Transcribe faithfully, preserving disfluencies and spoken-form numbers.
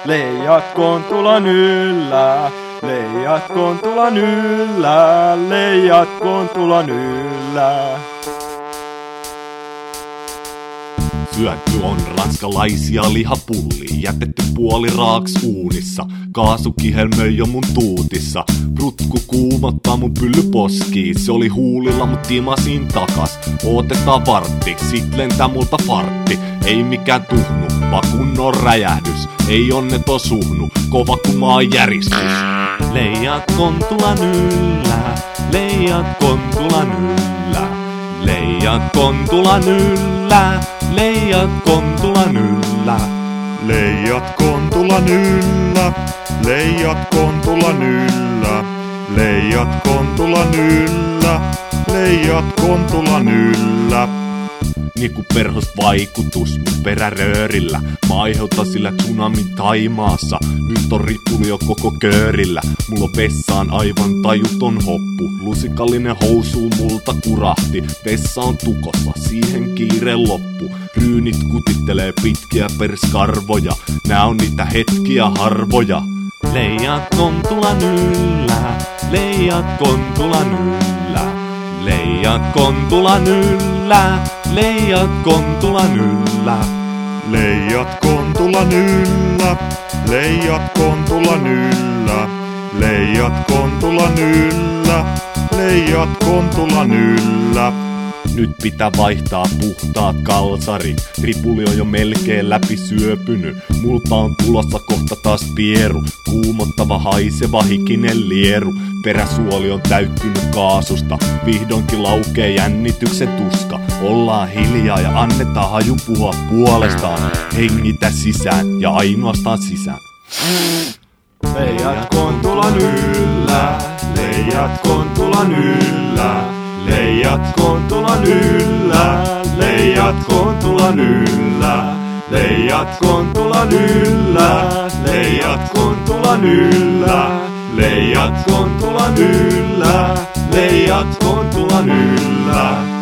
leijat Kontulan yllä. Leijat Kontulan yllä, leijat Kontulan yllä. Syöty on ranskalaisia lihapullia, jätetty puoli raaks uunissa. Kaasukihelmöi jo mun tuutissa, prutku kuumottaa mun pylly poskiin. Se oli huulilla mut timasin takas, ootetaan vartti, sit lentää multa fartti. Ei mikään tuhnu, vaan kunnon räjähdys, ei onneton suhnu, kova kun maan järistys. Leijat Kontulan yllä, leijat Kontulan yllä. Leijat Kontulan yllä, leijat Kontulan yllä. Leijat Kontulan yllä, leijat Kontulan yllä. Leijat Kontulan yllä, leijat Kontulan yllä. Niinku perhosvaikutus mun peräröörillä. Mä aiheutan sillä tsunamin Taimaassa. Nyt on ripuli jo koko köörillä. Mulla on vessaan aivan tajuton hoppu. Lusikallinen housu multa kurahti. Vessa on tukossa, siihen kiire loppu. Ryynit kutittelee pitkiä perskarvoja. Nää on niitä hetkiä harvoja. Leijat Kontulan yllä, leijat Kontulan yllä. Leijat Kontulan yllä, leijat Kontulan yllä. Leijat Kontulan yllä, leijat Kontulan yllä. Leijat Kontulan yllä, leijat Kontulan yllä. Nyt pitää vaihtaa puhtaat kalsarit. Ripuli on jo melkein läpi syöpynyt. Multa on tulossa kohta taas pieru. Kuumottava haiseva hikinen lieru. Peräsuoli on täyttynyt kaasusta. Vihdoinkin laukee jännityksen tuska. Ollaan hiljaa ja annetaan haju puhua puolestaan. Hengitä sisään ja ainoastaan sisään. Leijat Kontulan yllä, leijat Kontulan yllä. Leijat Kontulan yllä, leijat Kontulan yllä. Leijat Kontulan yllä, leijat Kontulan yllä. Leijat Kontulan yllä, leijat Kontulan yllä.